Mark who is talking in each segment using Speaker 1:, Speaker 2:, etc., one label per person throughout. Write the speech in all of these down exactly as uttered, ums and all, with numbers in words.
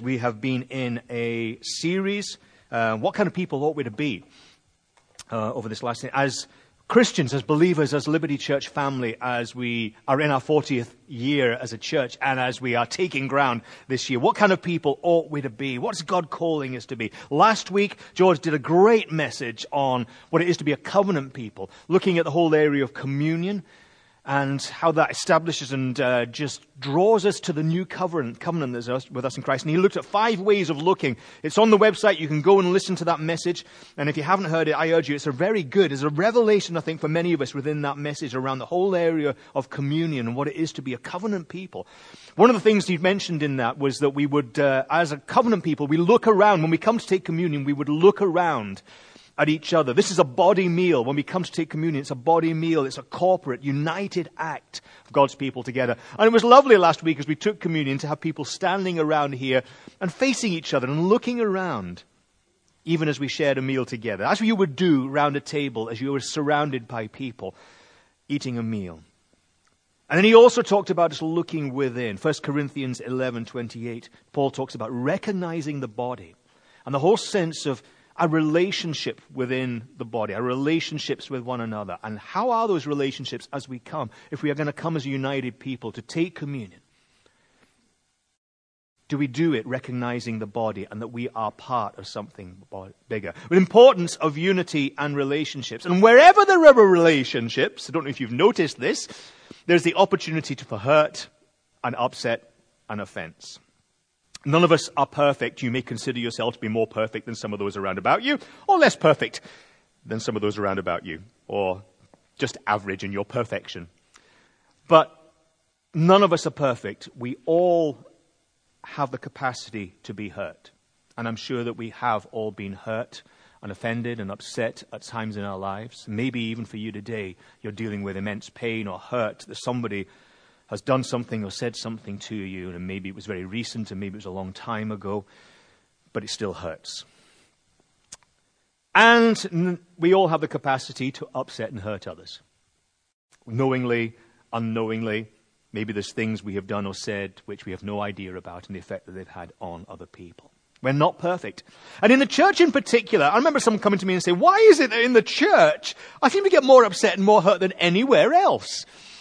Speaker 1: we have been in a series, uh, what kind of people ought we to be, uh, over this last thing, as Christians, as believers, as Liberty Church family, as we are in our fortieth year as a church, and as we are taking ground this year. What kind of people ought we to be? What's God calling us to be? Last week, George did a great message on what it is to be a covenant people, looking at the whole area of communion, and how that establishes and uh, just draws us to the new covenant, covenant that's us, with us in Christ. And he looked at five ways of looking. It's on the website. You can go and listen to that message. And if you haven't heard it, I urge you, it's a very good, it's a revelation, I think, for many of us within that message around the whole area of communion and what it is to be a covenant people. One of the things he mentioned in that was that we would, uh, as a covenant people, we look around. When we come to take communion, we would look around at each other. This is a body meal. When we come to take communion, it's a body meal. It's a corporate, united act of God's people together. And it was lovely last week as we took communion to have people standing around here and facing each other and looking around, even as we shared a meal together, as you would do round a table, as you were surrounded by people eating a meal. And then he also talked about us looking within. First Corinthians eleven twenty-eight, Paul talks about recognizing the body and the whole sense of our relationship within the body, our relationships with one another. And how are those relationships as we come, if we are going to come as a united people to take communion? Do we do it recognizing the body and that we are part of something bigger? The importance of unity and relationships. And wherever there are relationships, I don't know if you've noticed this, there's the opportunity to for hurt and upset and offense. None of us are perfect. You may consider yourself to be more perfect than some of those around about you, or less perfect than some of those around about you, or just average in your perfection. But none of us are perfect. We all have the capacity to be hurt. And I'm sure that we have all been hurt and offended and upset at times in our lives. Maybe even for you today, you're dealing with immense pain or hurt that somebody has done something or said something to you, and maybe it was very recent and maybe it was a long time ago, but it still hurts. And we all have the capacity to upset and hurt others. Knowingly, unknowingly, maybe there's things we have done or said which we have no idea about and the effect that they've had on other people. We're not perfect. And in the church in particular, I remember someone coming to me and saying, why is it that in the church I seem to get more upset and more hurt than anywhere else?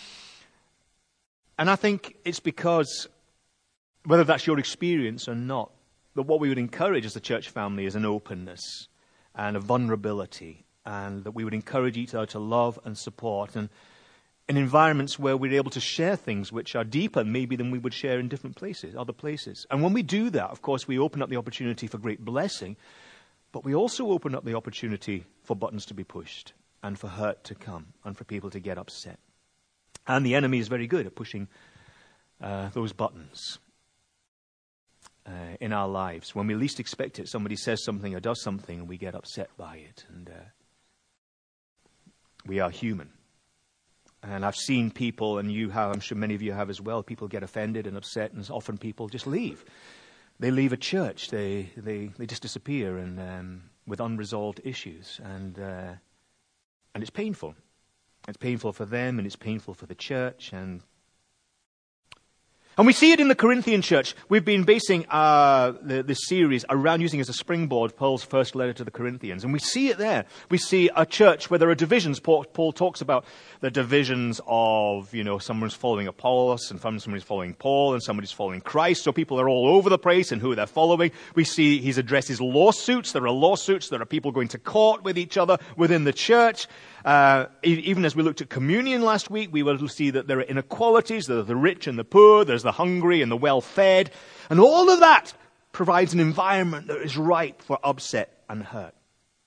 Speaker 1: And I think it's because, whether that's your experience or not, that what we would encourage as a church family is an openness and a vulnerability, and that we would encourage each other to love and support, and in environments where we're able to share things which are deeper maybe than we would share in different places, other places. And when we do that, of course, we open up the opportunity for great blessing, but we also open up the opportunity for buttons to be pushed and for hurt to come and for people to get upset. And the enemy is very good at pushing uh, those buttons uh, in our lives. When we least expect it, somebody says something or does something and we get upset by it. And uh, we are human. And I've seen people, and you have, I'm sure many of you have as well, people get offended and upset, and often people just leave. They leave a church. They they, they just disappear and um, with unresolved issues. And uh, and it's painful. It's painful for them, and it's painful for the church. And and we see it in the Corinthian church. We've been basing uh, the, this series around using as a springboard Paul's first letter to the Corinthians. And we see it there. We see a church where there are divisions. Paul, Paul talks about the divisions of, you know, someone's following Apollos, and somebody's following Paul, and somebody's following Christ. So people are all over the place in who they're following. We see he addresses lawsuits. There are lawsuits. There are people going to court with each other within the church. Uh, even as we looked at communion last week, we will see that there are inequalities. There are the rich and the poor. There's the hungry and the well-fed. And all of that provides an environment that is ripe for upset and hurt.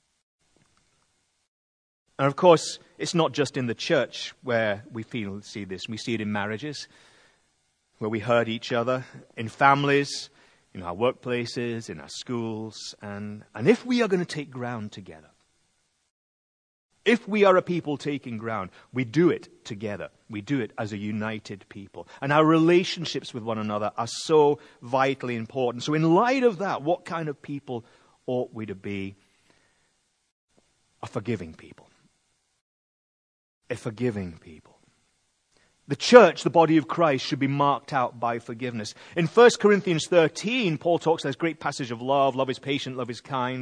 Speaker 1: And of course, it's not just in the church where we feel see this. We see it in marriages, where we hurt each other, in families, in our workplaces, in our schools. And, and if we are going to take ground together, if we are a people taking ground, we do it together. We do it as a united people. And our relationships with one another are so vitally important. So in light of that, what kind of people ought we to be? A forgiving people. A forgiving people. The church, the body of Christ, should be marked out by forgiveness. In First Corinthians thirteen, Paul talks, this great passage of love. Love is patient, love is kind.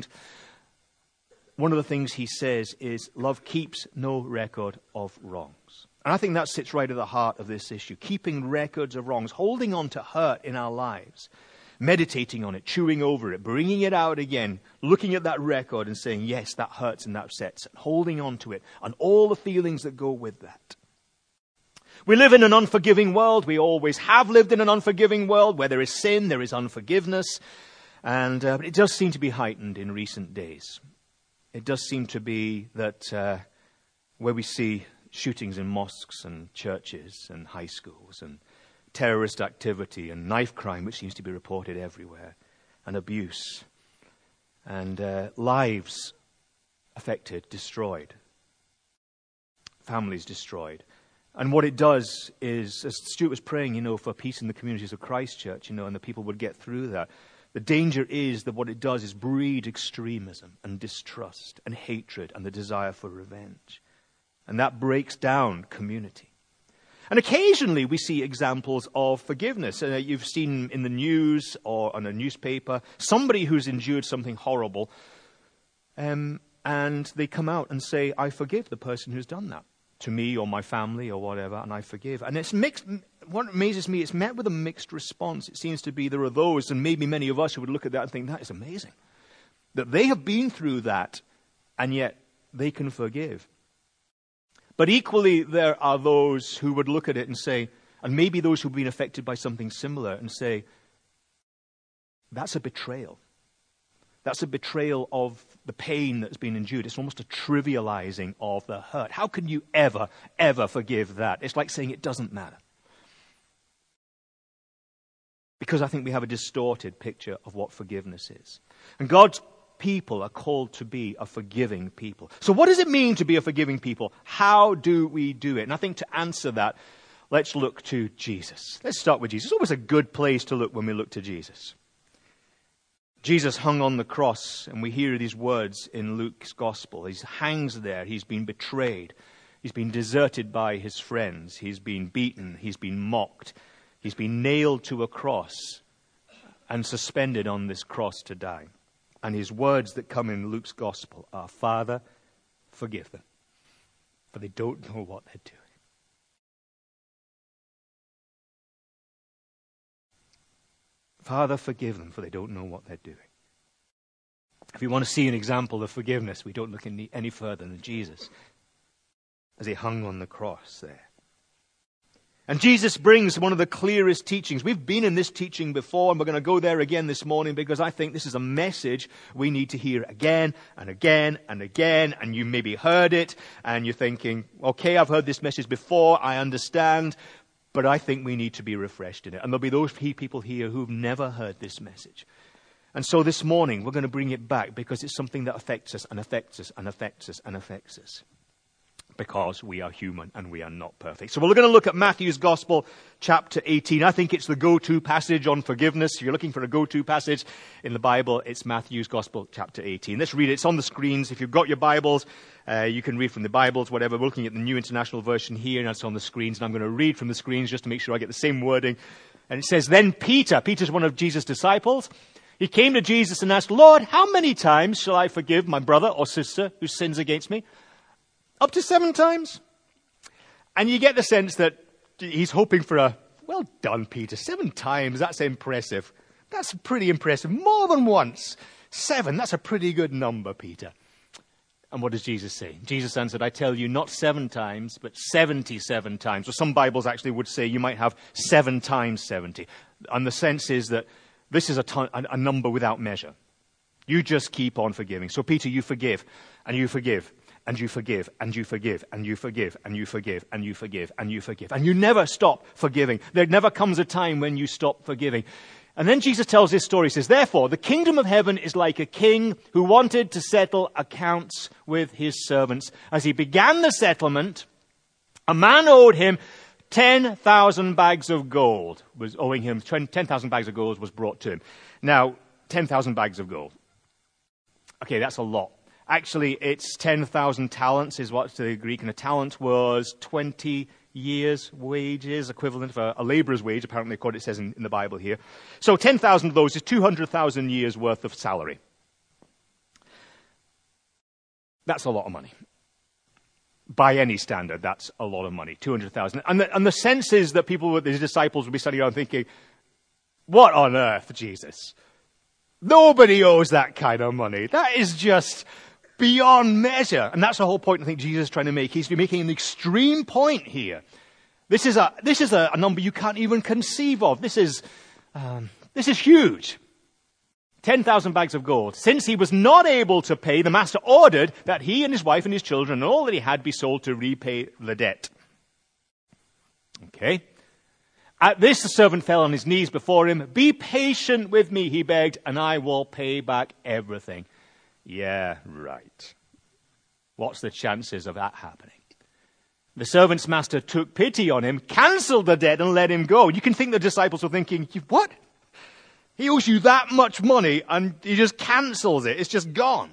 Speaker 1: One of the things he says is, love keeps no record of wrongs. And I think that sits right at the heart of this issue. Keeping records of wrongs, holding on to hurt in our lives, meditating on it, chewing over it, bringing it out again, looking at that record and saying, yes, that hurts and that upsets, and holding on to it, and all the feelings that go with that. We live in an unforgiving world. We always have lived in an unforgiving world. Where there is sin, there is unforgiveness. And uh, it does seem to be heightened in recent days. It does seem to be that uh, where we see shootings in mosques and churches and high schools and terrorist activity and knife crime, which seems to be reported everywhere, and abuse, and uh, lives affected, destroyed, families destroyed. And what it does is, as Stuart was praying, you know, for peace in the communities of Christ Church, you know, and the people would get through that. The danger is that what it does is breed extremism and distrust and hatred and the desire for revenge. And that breaks down community. And occasionally we see examples of forgiveness. Uh, you've seen in the news or on a newspaper somebody who's endured something horrible, um, and they come out and say, I forgive the person who's done that to me or my family or whatever, and I forgive. And it's mixed. What amazes me, it's met with a mixed response. It seems to be there are those, and maybe many of us, who would look at that and think, that is amazing. That they have been through that, and yet they can forgive. But equally, there are those who would look at it and say, and maybe those who've been affected by something similar, and say, that's a betrayal. That's a betrayal of the pain that's been endured. It's almost a trivializing of the hurt. How can you ever, ever forgive that? It's like saying it doesn't matter. Because I think we have a distorted picture of what forgiveness is. And God's people are called to be a forgiving people. So what does it mean to be a forgiving people? How do we do it? And I think to answer that, let's look to Jesus. Let's start with Jesus. It's always a good place to look when we look to Jesus. Jesus hung on the cross, and we hear these words in Luke's gospel. He hangs there. He's been betrayed. He's been deserted by his friends. He's been beaten. He's been mocked. He's been nailed to a cross and suspended on this cross to die. And his words that come in Luke's gospel are, Father, forgive them, for they don't know what they're doing. Father, forgive them, for they don't know what they're doing. If we want to see an example of forgiveness, we don't look any, any further than Jesus as he hung on the cross there. And Jesus brings one of the clearest teachings. We've been in this teaching before, and we're going to go there again this morning because I think this is a message we need to hear again and again and again. And you maybe heard it, and you're thinking, okay, I've heard this message before, I understand, but I think we need to be refreshed in it. And there'll be those people here who've never heard this message. And so this morning, we're going to bring it back because it's something that affects us and affects us and affects us and affects us. Because we are human and we are not perfect. So we're going to look at Matthew's Gospel, chapter eighteen. I think it's the go-to passage on forgiveness. If you're looking for a go-to passage in the Bible, it's Matthew's Gospel, chapter eighteen. Let's read it. It's on the screens. If you've got your Bibles, uh, you can read from the Bibles, whatever. We're looking at the New International Version here, and it's on the screens. And I'm going to read from the screens just to make sure I get the same wording. And it says, Then Peter, Peter's one of Jesus' disciples, he came to Jesus and asked, Lord, how many times shall I forgive my brother or sister who sins against me? Up to seven times? And you get the sense that he's hoping for a, well done, Peter, seven times, that's impressive. That's pretty impressive. More than once. Seven, that's a pretty good number, Peter. And what does Jesus say? Jesus answered, I tell you, not seven times, but seventy-seven times. Or some Bibles actually would say you might have seven times seventy. And the sense is that this is a, ton, a number without measure. You just keep on forgiving. So Peter, you forgive, and you forgive. And you forgive, and you forgive, and you forgive, and you forgive, and you forgive, and you forgive. And you never stop forgiving. There never comes a time when you stop forgiving. And then Jesus tells this story. He says, Therefore, the kingdom of heaven is like a king who wanted to settle accounts with his servants. As he began the settlement, a man owed him ten thousand bags of gold. Was owing him ten thousand bags of gold was brought to him. Now, ten thousand bags of gold. Okay, that's a lot. Actually, it's ten thousand talents is what's the Greek, and a talent was twenty years' wages, equivalent of a, a laborer's wage, apparently, according to what it says in, in the Bible here. So ten thousand of those is two hundred thousand years' worth of salary. That's a lot of money. By any standard, that's a lot of money, two hundred thousand. And the, and the sense is that people, the disciples, would be sitting around thinking, what on earth, Jesus? Nobody owes that kind of money. That is just beyond measure. And that's the whole point I think Jesus is trying to make. He's making an extreme point here. This is a, this is a, a number you can't even conceive of. This is, um, this is huge. ten thousand bags of gold. Since he was not able to pay, the master ordered that he and his wife and his children and all that he had be sold to repay the debt. Okay. At this, the servant fell on his knees before him. Be patient with me, he begged, and I will pay back everything. Yeah, right. What's the chances of that happening? The servant's master took pity on him, cancelled the debt, and let him go. You can think the disciples were thinking, what? He owes you that much money, and he just cancels it. It's just gone.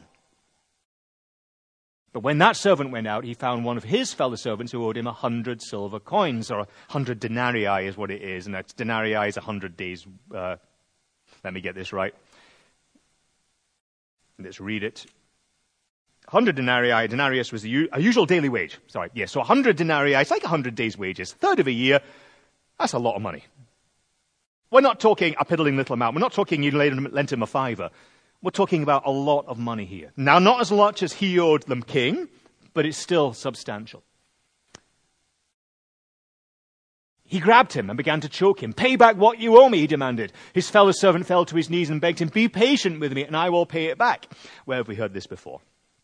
Speaker 1: But when that servant went out, he found one of his fellow servants who owed him a hundred silver coins, or a hundred denarii is what it is. And that's denarii is a hundred days. Uh, let me get this right. Let's read it. one hundred denarii, denarius was a, u- a usual daily wage. Sorry, yes, so one hundred denarii, it's like one hundred days' wages. A third of a year, that's a lot of money. We're not talking a piddling little amount. We're not talking you lent him a fiver. We're talking about a lot of money here. Now, not as much as he owed them king, but it's still substantial. He grabbed him and began to choke him. Pay back what you owe me, he demanded. His fellow servant fell to his knees and begged him, be patient with me and I will pay it back. Where have we heard this before?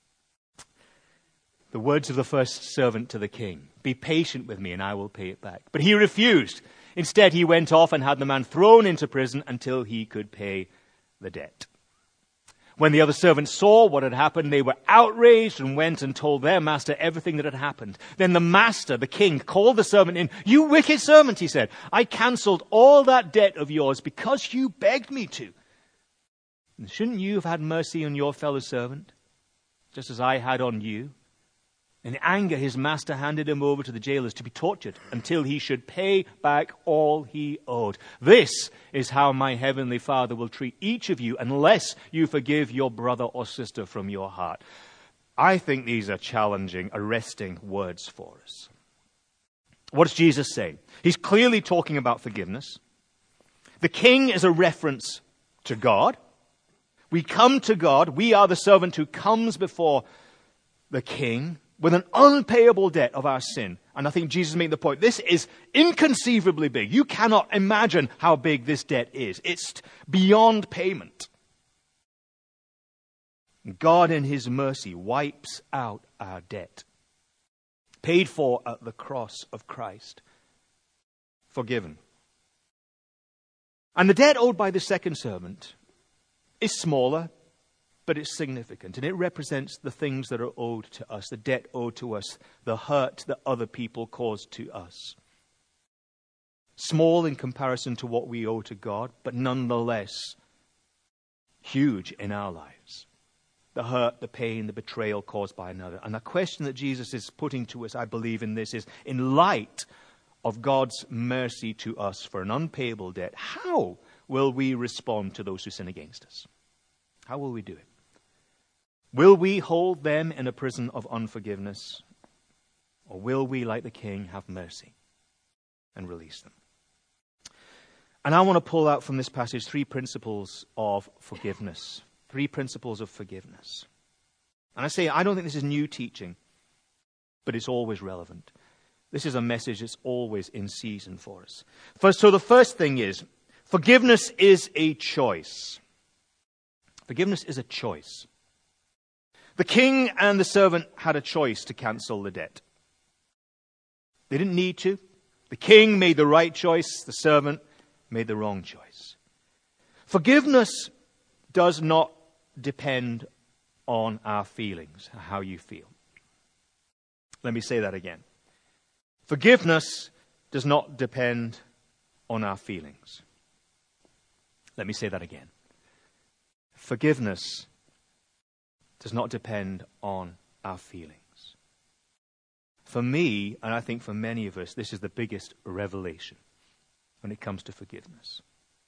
Speaker 1: The words of the first servant to the king. Be patient with me and I will pay it back. But he refused. Instead, he went off and had the man thrown into prison until he could pay the debt. When the other servants saw what had happened, they were outraged and went and told their master everything that had happened. Then the master, the king, called the servant in. You wicked servant, he said, I cancelled all that debt of yours because you begged me to. And shouldn't you have had mercy on your fellow servant, just as I had on you? In anger, his master handed him over to the jailers to be tortured until he should pay back all he owed. This is how my heavenly Father will treat each of you unless you forgive your brother or sister from your heart. I think these are challenging, arresting words for us. What does Jesus say? He's clearly talking about forgiveness. The king is a reference to God. We come to God. We are the servant who comes before the king with an unpayable debt of our sin. And I think Jesus made the point, this is inconceivably big. You cannot imagine how big this debt is. It's beyond payment. God in his mercy wipes out our debt. Paid for at the cross of Christ. Forgiven. And the debt owed by the second servant is smaller, but it's significant, and it represents the things that are owed to us, the debt owed to us, the hurt that other people caused to us. Small in comparison to what we owe to God, but nonetheless huge in our lives. The hurt, the pain, the betrayal caused by another. And the question that Jesus is putting to us, I believe in this, is in light of God's mercy to us for an unpayable debt, how will we respond to those who sin against us? How will we do it? Will we hold them in a prison of unforgiveness? Or will we, like the king, have mercy and release them? And I want to pull out from this passage three principles of forgiveness. Three principles of forgiveness. And I say, I don't think this is new teaching, but it's always relevant. This is a message that's always in season for us. First, so the first thing is, forgiveness is a choice. Forgiveness is a choice. The king and the servant had a choice to cancel the debt. They didn't need to. The king made the right choice. The servant made the wrong choice. Forgiveness does not depend on our feelings, how you feel. Let me say that again. Forgiveness does not depend on our feelings. Let me say that again. Forgiveness does not depend on our feelings. For me, and I think for many of us, this is the biggest revelation when it comes to forgiveness.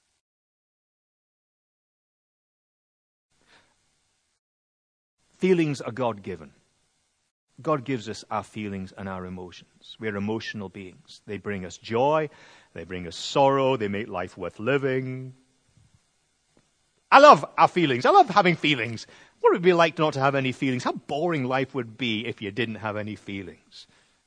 Speaker 1: Feelings are God-given. God gives us our feelings and our emotions. We're emotional beings. They bring us joy. They bring us sorrow. They make life worth living. I love our feelings. I love having feelings. What would it be like not to have any feelings? How boring life would be if you didn't have any feelings.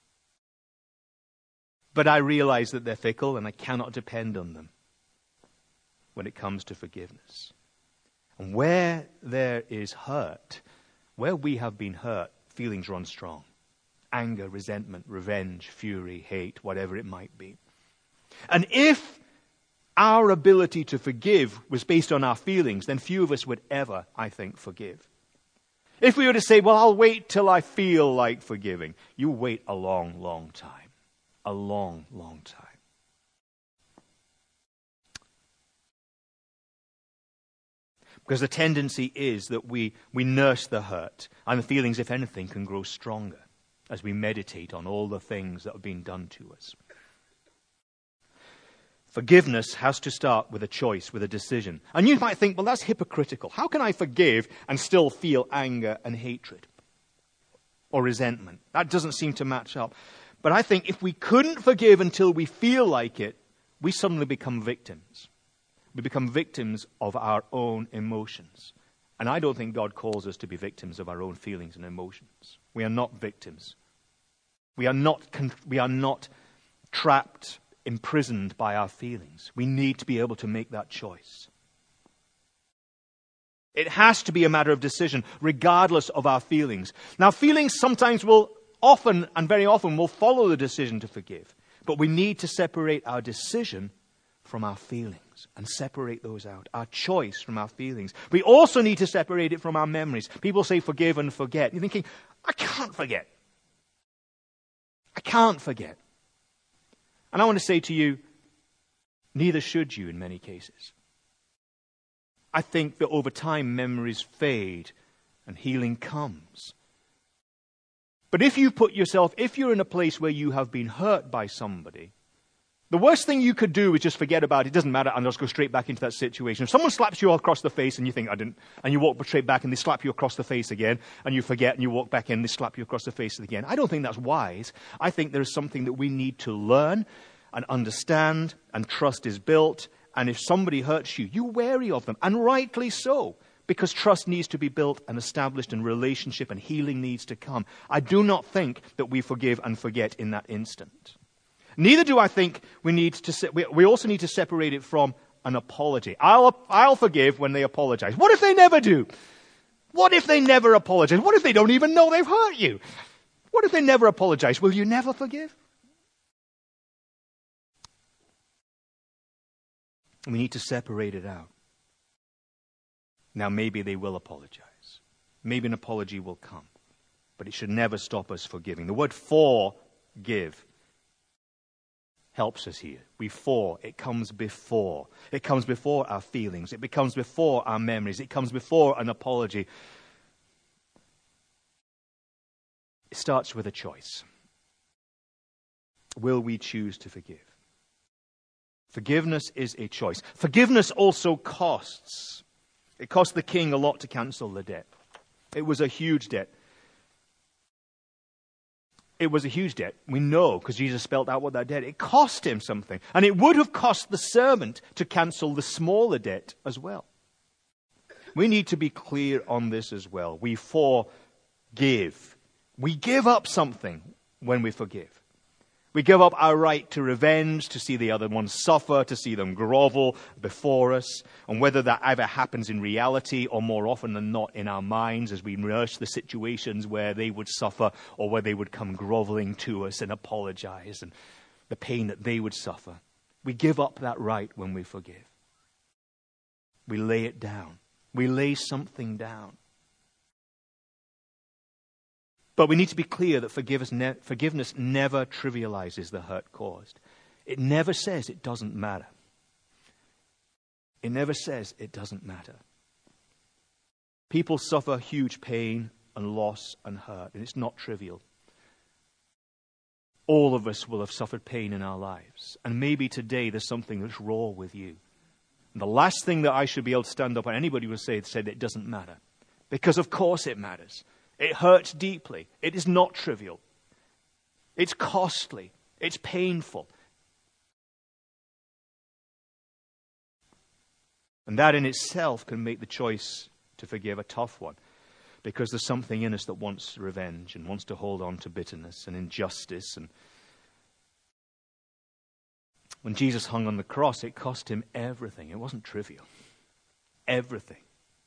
Speaker 1: But I realize that they're fickle and I cannot depend on them when it comes to forgiveness. And where there is hurt, where we have been hurt, feelings run strong. Anger, resentment, revenge, fury, hate, whatever it might be. And if our ability to forgive was based on our feelings, then few of us would ever, I think, forgive. If we were to say, well, I'll wait till I feel like forgiving, you wait a long, long time. A long, long time. Because the tendency is that we, we nurse the hurt, and the feelings, if anything, can grow stronger as we meditate on all the things that have been done to us. Forgiveness has to start with a choice, with a decision. And you might think, well, that's hypocritical. How can I forgive and still feel anger and hatred or resentment? That doesn't seem to match up. But I think if we couldn't forgive until we feel like it, we suddenly become victims. We become victims of our own emotions. And I don't think God calls us to be victims of our own feelings and emotions. We are not victims. We are not, we are not trapped, imprisoned by our feelings. We need to be able to make that choice. It has to be a matter of decision, regardless of our feelings. Now, feelings sometimes will often, and very often, will follow the decision to forgive. But we need to separate our decision from our feelings and separate those out. Our choice from our feelings. We also need to separate it from our memories. People say forgive and forget. You're thinking, I can't forget. I can't forget. And I want to say to you, neither should you in many cases. I think that over time memories fade and healing comes. But if you put yourself, if you're in a place where you have been hurt by somebody, the worst thing you could do is just forget about it. It doesn't matter, and just go straight back into that situation. If someone slaps you across the face and you think, I didn't, and you walk straight back and they slap you across the face again, and you forget and you walk back in and they slap you across the face again. I don't think that's wise. I think there is something that we need to learn and understand, and trust is built. And if somebody hurts you, you're wary of them, and rightly so, because trust needs to be built and established, and relationship and healing needs to come. I do not think that we forgive and forget in that instant. Neither do I think we need to, se- we, we also need to separate it from an apology. I'll, I'll forgive when they apologize. What if they never do? What if they never apologize? What if they don't even know they've hurt you? What if they never apologize? Will you never forgive? We need to separate it out. Now, maybe they will apologize. Maybe an apology will come. But it should never stop us forgiving. The word forgive helps us here. We for, it comes before. It comes before our feelings. It comes before our memories. It comes before an apology. It starts with a choice. Will we choose to forgive? Forgiveness is a choice. Forgiveness also costs. It cost the king a lot to cancel the debt. It was a huge debt. It was a huge debt. We know because Jesus spelled out what that debt. It cost him something. And it would have cost the servant to cancel the smaller debt as well. We need to be clear on this as well. We forgive. We give up something when we forgive. We give up our right to revenge, to see the other one suffer, to see them grovel before us. And whether that ever happens in reality or more often than not in our minds as we rehearse the situations where they would suffer or where they would come groveling to us and apologize and the pain that they would suffer. We give up that right when we forgive. We lay it down. We lay something down. But we need to be clear that forgiveness, ne- forgiveness never trivializes the hurt caused. It never says it doesn't matter. It never says it doesn't matter. People suffer huge pain and loss and hurt, and it's not trivial. All of us will have suffered pain in our lives. And maybe today there's something that's raw with you. And the last thing that I should be able to stand up and anybody will say, say that it doesn't matter. Because of course it matters. It hurts deeply. It is not trivial. It's costly. It's painful. And that in itself can make the choice to forgive a tough one. Because there's something in us that wants revenge and wants to hold on to bitterness and injustice. And when Jesus hung on the cross, it cost him everything. It wasn't trivial. Everything.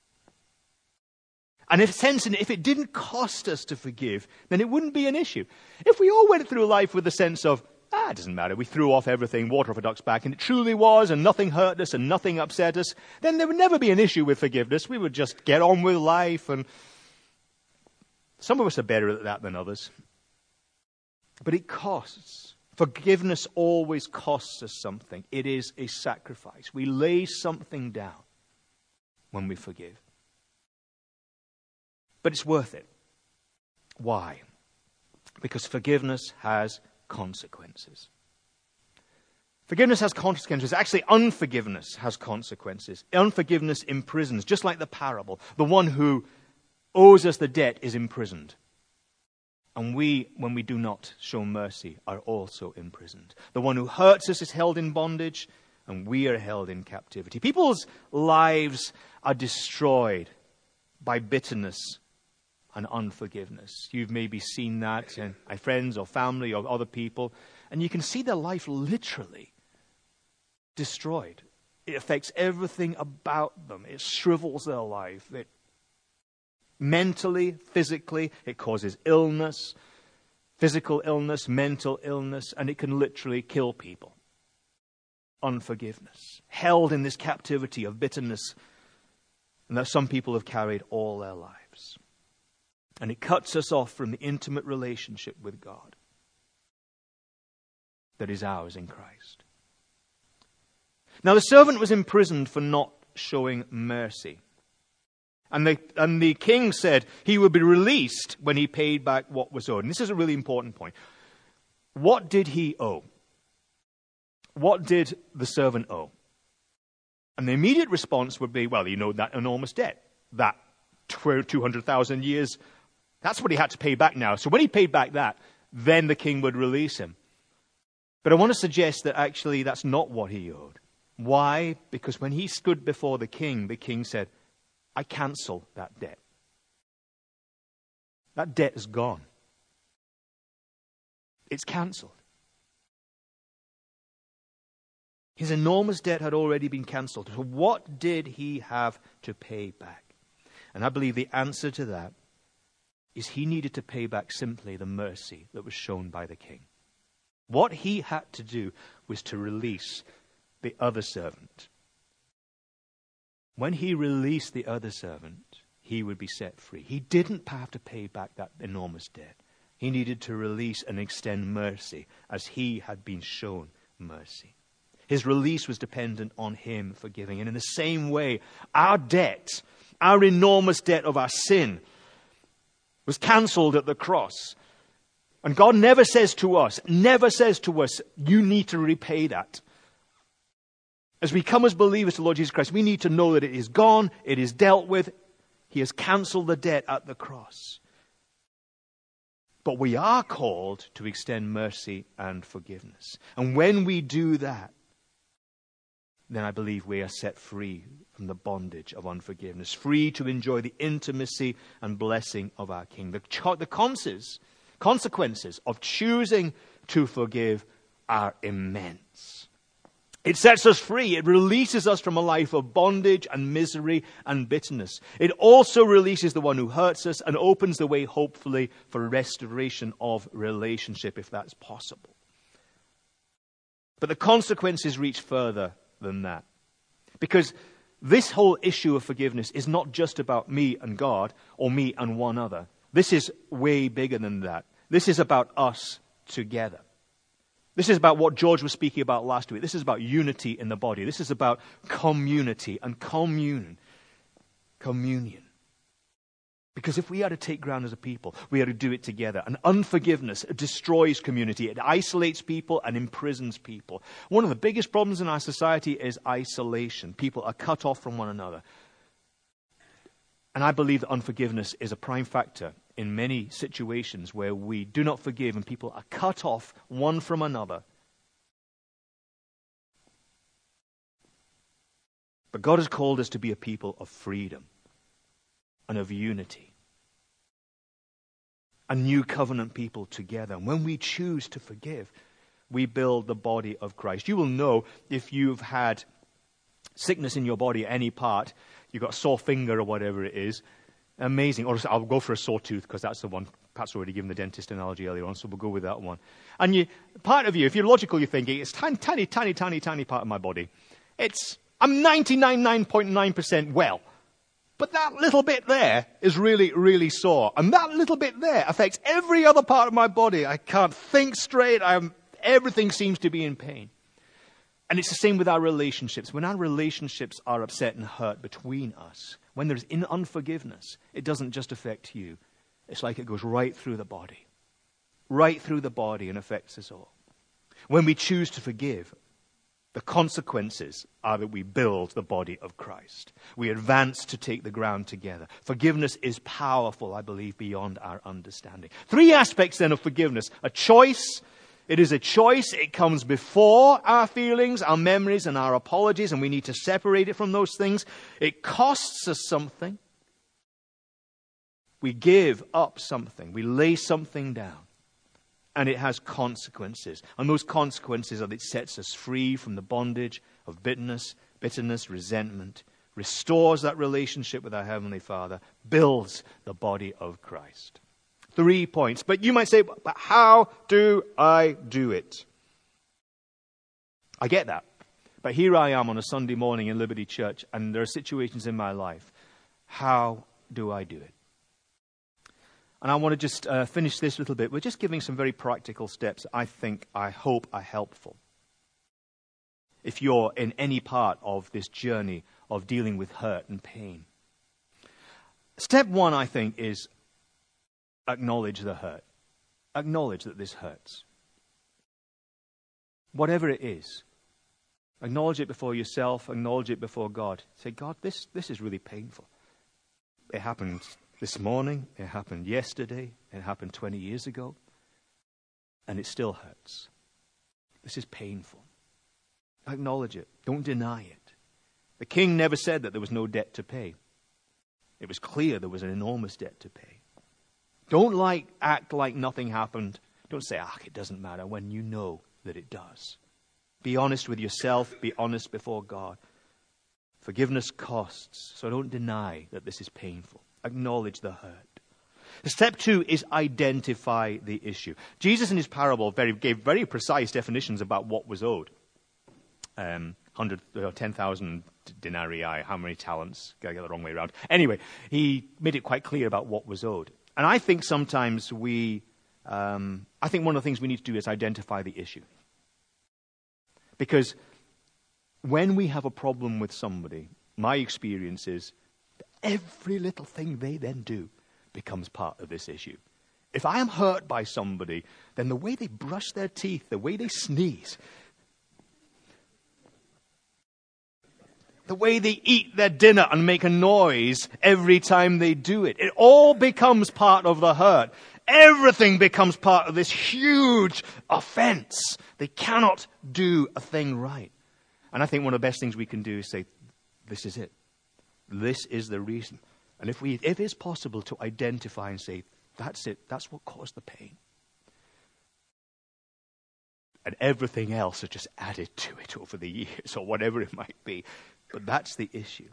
Speaker 1: And if, sense, if it didn't cost us to forgive, then it wouldn't be an issue. If we all went through life with the sense of, ah, it doesn't matter, we threw off everything, water off a duck's back, and it truly was, and nothing hurt us, and nothing upset us, then there would never be an issue with forgiveness. We would just get on with life, and some of us are better at that than others. But it costs. Forgiveness always costs us something. It is a sacrifice. We lay something down when we forgive. But it's worth it. Why? Because forgiveness has consequences. Forgiveness has consequences. Actually, unforgiveness has consequences. Unforgiveness imprisons, just like the parable. The one who owes us the debt is imprisoned. And we, when we do not show mercy, are also imprisoned. The one who hurts us is held in bondage, and we are held in captivity. People's lives are destroyed by bitterness and unforgiveness. You've maybe seen that in friends or family or other people, and you can see their life literally destroyed. It affects everything about them. It shrivels their life. It mentally, physically, it causes illness, physical illness, mental illness, and it can literally kill people. Unforgiveness. Held in this captivity of bitterness, and that some people have carried all their lives. And it cuts us off from the intimate relationship with God that is ours in Christ. Now the servant was imprisoned for not showing mercy. And the, and the king said he would be released when he paid back what was owed. And this is a really important point. What did he owe? What did the servant owe? And the immediate response would be, well, you know, that enormous debt. That two hundred thousand years, that's what he had to pay back now. So when he paid back that, then the king would release him. But I want to suggest that actually that's not what he owed. Why? Because when he stood before the king, the king said, I cancel that debt. That debt is gone. It's cancelled. His enormous debt had already been cancelled. So what did he have to pay back? And I believe the answer to that is he needed to pay back simply the mercy that was shown by the king. What he had to do was to release the other servant. When he released the other servant, he would be set free. He didn't have to pay back that enormous debt. He needed to release and extend mercy as he had been shown mercy. His release was dependent on him forgiving. And in the same way, our debt, our enormous debt of our sin, was cancelled at the cross. And God never says to us, never says to us, you need to repay that. As we come as believers to Lord Jesus Christ, we need to know that it is gone, it is dealt with. He has cancelled the debt at the cross. But we are called to extend mercy and forgiveness. And when we do that, then I believe we are set free from the bondage of unforgiveness, free to enjoy the intimacy and blessing of our King. The, cho- the consequences, consequences of choosing to forgive are immense. It sets us free. It releases us from a life of bondage and misery and bitterness. It also releases the one who hurts us and opens the way, hopefully, for restoration of relationship, if that's possible. But the consequences reach further than that. Because this whole issue of forgiveness is not just about me and God or me and one other. This is way bigger than that. This is about us together. This is about what George was speaking about last week. This is about unity in the body. This is about community and commune, communion. Because if we are to take ground as a people, we are to do it together. And unforgiveness destroys community. It isolates people and imprisons people. One of the biggest problems in our society is isolation. People are cut off from one another. And I believe that unforgiveness is a prime factor in many situations where we do not forgive and people are cut off one from another. But God has called us to be a people of freedom and of unity. A new covenant people together. And when we choose to forgive, we build the body of Christ. You will know if you've had sickness in your body, any part, you've got a sore finger or whatever it is. Amazing. Or I'll go for a sore tooth because that's the one. Pat's already given the dentist analogy earlier on, so we'll go with that one. And you, part of you, if you're logical, you're thinking, it's tiny, tiny, tiny, tiny, tiny part of my body. It's, I'm ninety-nine point nine percent well. But that little bit there is really, really sore. And that little bit there affects every other part of my body. I can't think straight. I'm, everything seems to be in pain. And it's the same with our relationships. When our relationships are upset and hurt between us, when there's in unforgiveness, it doesn't just affect you. It's like it goes right through the body. Right through the body and affects us all. When we choose to forgive, the consequences are that we build the body of Christ. We advance to take the ground together. Forgiveness is powerful, I believe, beyond our understanding. Three aspects then of forgiveness. A choice. It is a choice. It comes before our feelings, our memories, and our apologies, and we need to separate it from those things. It costs us something. We give up something. We lay something down. And it has consequences. And those consequences are that it sets us free from the bondage of bitterness, bitterness, resentment, restores that relationship with our Heavenly Father, builds the body of Christ. Three points. But you might say, but how do I do it? I get that. But here I am on a Sunday morning in Liberty Church, and there are situations in my life. How do I do it? And I want to just uh, finish this little bit. We're just giving some very practical steps I think, I hope are helpful. If you're in any part of this journey of dealing with hurt and pain. Step one, I think, is acknowledge the hurt. Acknowledge that this hurts. Whatever it is. Acknowledge it before yourself. Acknowledge it before God. Say, God, this, this is really painful. It happened this morning, it happened yesterday, it happened twenty years ago, and it still hurts. This is painful. Acknowledge it. Don't deny it. The king never said that there was no debt to pay. It was clear there was an enormous debt to pay. Don't like act like nothing happened. Don't say, ah, it doesn't matter, when you know that it does. Be honest with yourself. Be honest before God. Forgiveness costs, so don't deny that this is painful. Acknowledge the hurt. Step two is identify the issue. Jesus in his parable very, gave very precise definitions about what was owed. Um, one hundred, uh, ten thousand denarii, how many talents? Got to get the wrong way around. Anyway, he made it quite clear about what was owed. And I think sometimes we, um, I think one of the things we need to do is identify the issue. Because when we have a problem with somebody, my experience is every little thing they then do becomes part of this issue. If I am hurt by somebody, then the way they brush their teeth, the way they sneeze, the way they eat their dinner and make a noise every time they do it, it all becomes part of the hurt. Everything becomes part of this huge offense. They cannot do a thing right. And I think one of the best things we can do is say, this is it. This is the reason. And if we, if it's possible to identify and say, that's it, that's what caused the pain. And everything else is just added to it over the years or whatever it might be. But that's the issue.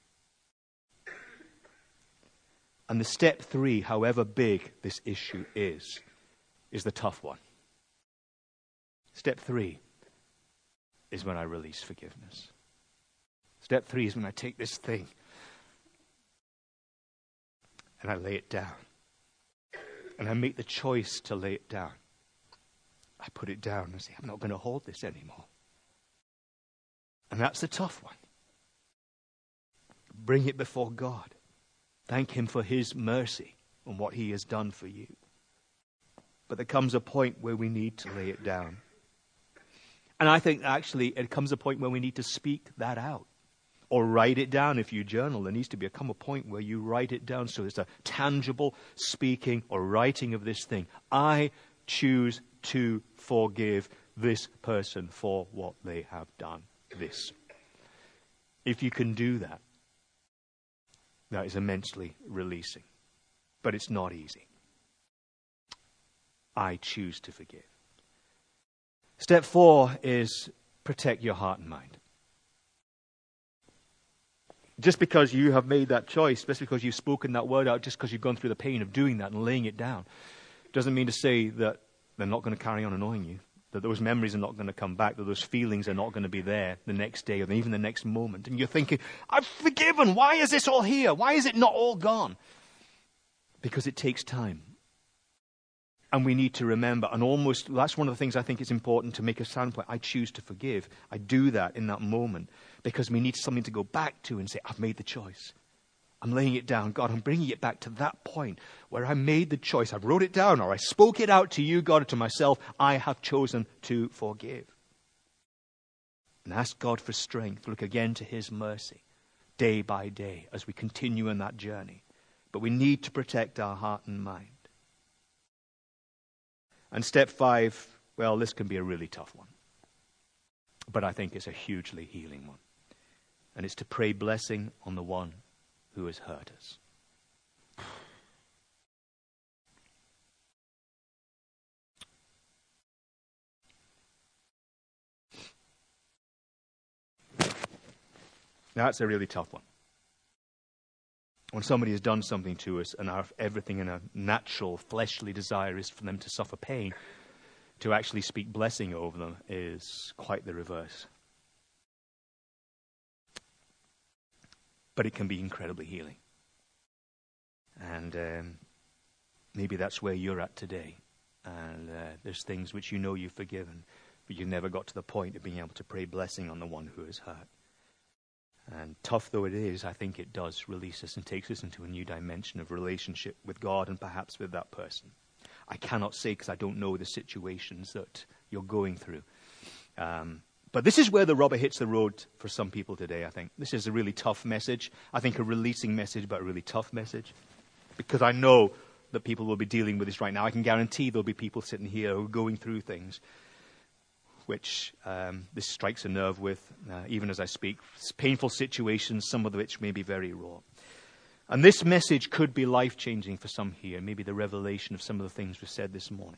Speaker 1: And the step three, however big this issue is, is the tough one. Step three is when I release forgiveness. Step three is when I take this thing and I lay it down. And I make the choice to lay it down. I put it down and say, I'm not going to hold this anymore. And that's the tough one. Bring it before God. Thank him for his mercy and what he has done for you. But there comes a point where we need to lay it down. And I think actually it comes a point where we need to speak that out. Or write it down if you journal. There needs to be a, come a point where you write it down so it's a tangible speaking or writing of this thing. I choose to forgive this person for what they have done. This. If you can do that, that is immensely releasing. But it's not easy. I choose to forgive. Step four is protect your heart and mind. Just because you have made that choice, just because you've spoken that word out, just because you've gone through the pain of doing that and laying it down, doesn't mean to say that they're not going to carry on annoying you, that those memories are not going to come back, that those feelings are not going to be there the next day or even the next moment. And you're thinking, I've forgiven. Why is this all here? Why is it not all gone? Because it takes time. And we need to remember, and almost, that's one of the things I think is important to make a standpoint. I choose to forgive. I do that in that moment because we need something to go back to and say, I've made the choice. I'm laying it down. God, I'm bringing it back to that point where I made the choice. I wrote it down or I spoke it out to you, God, or to myself. I have chosen to forgive. And ask God for strength. Look again to his mercy day by day as we continue in that journey. But we need to protect our heart and mind. And step five, well, this can be a really tough one. But I think it's a hugely healing one. And it's to pray blessing on the one who has hurt us. That's a really tough one. When somebody has done something to us and our everything in a natural, fleshly desire is for them to suffer pain, to actually speak blessing over them is quite the reverse. But it can be incredibly healing. And um, maybe that's where you're at today. And uh, there's things which you know you've forgiven, but you never got to the point of being able to pray blessing on the one who is hurt. And tough though it is, I think it does release us and takes us into a new dimension of relationship with God and perhaps with that person. I cannot say because I don't know the situations that you're going through. Um, but this is where the rubber hits the road for some people today, I think. This is a really tough message. I think a releasing message, but a really tough message. Because I know that people will be dealing with this right now. I can guarantee there'll be people sitting here who are going through things which um, this strikes a nerve with, uh, even as I speak. It's painful situations, some of which may be very raw. And this message could be life-changing for some here, maybe the revelation of some of the things we've said this morning.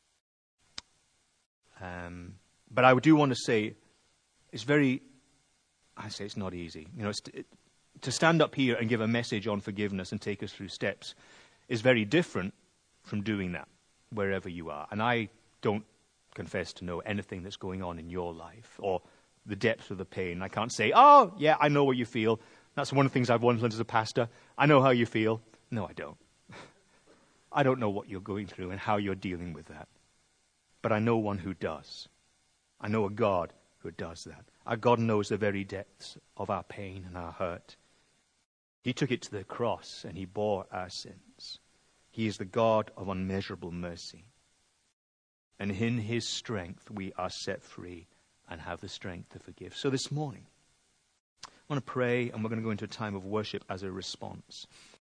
Speaker 1: Um, but I do want to say, it's very, I say it's not easy. You know, it's to, it, to stand up here and give a message on forgiveness and take us through steps is very different from doing that, wherever you are. And I don't confess to know anything that's going on in your life or the depth of the pain. I can't say, oh, yeah, I know what you feel. That's one of the things I've learned as a pastor. I know how you feel. No, I don't. I don't know what you're going through and how you're dealing with that. But I know one who does. I know a God who does that. Our God knows the very depths of our pain and our hurt. He took it to the cross and he bore our sins. He is the God of unmeasurable mercy. And in his strength, we are set free and have the strength to forgive. So this morning, I want to pray, and we're going to go into a time of worship as a response.